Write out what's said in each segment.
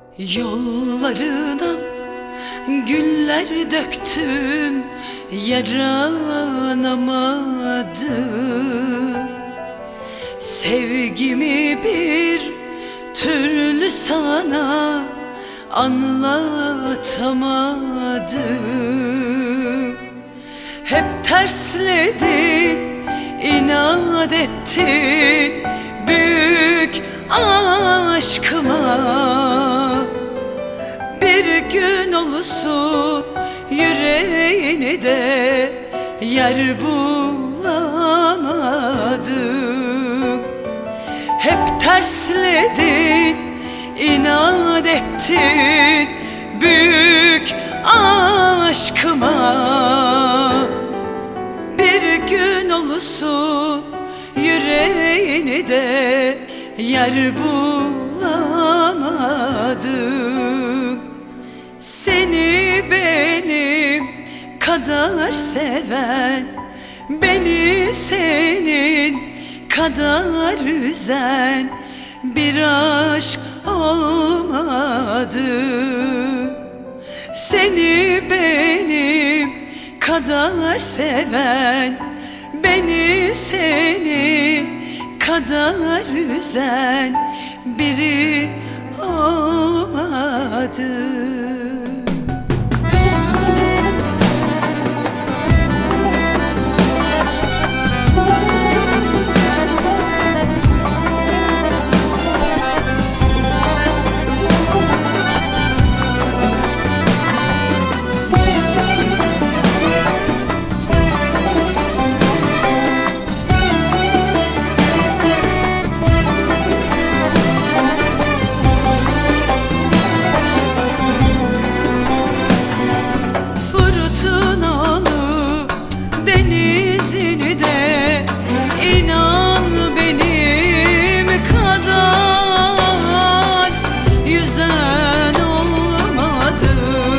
Yollarına güller döktüm, yaranamadım. Sevgimi bir türlü sana anlatamadım. Hep tersledin, inat ettin büyük aşkıma. Bir gün olsun yüreğini de yer bulamadım. Hep tersledin, inat ettin büyük aşkıma. Bir gün olsun yüreğini de yer bulamadım. Seni benim kadar seven, beni senin kadar üzen bir aşk olmadı. Seni benim kadar seven, beni senin kadar üzen biri olmadı. Denizini de inan benim kadar yüzen olmadı.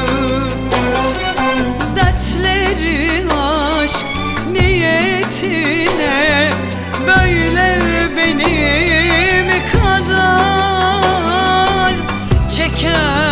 Dertleri aşk niyetine böyle benim kadar çeken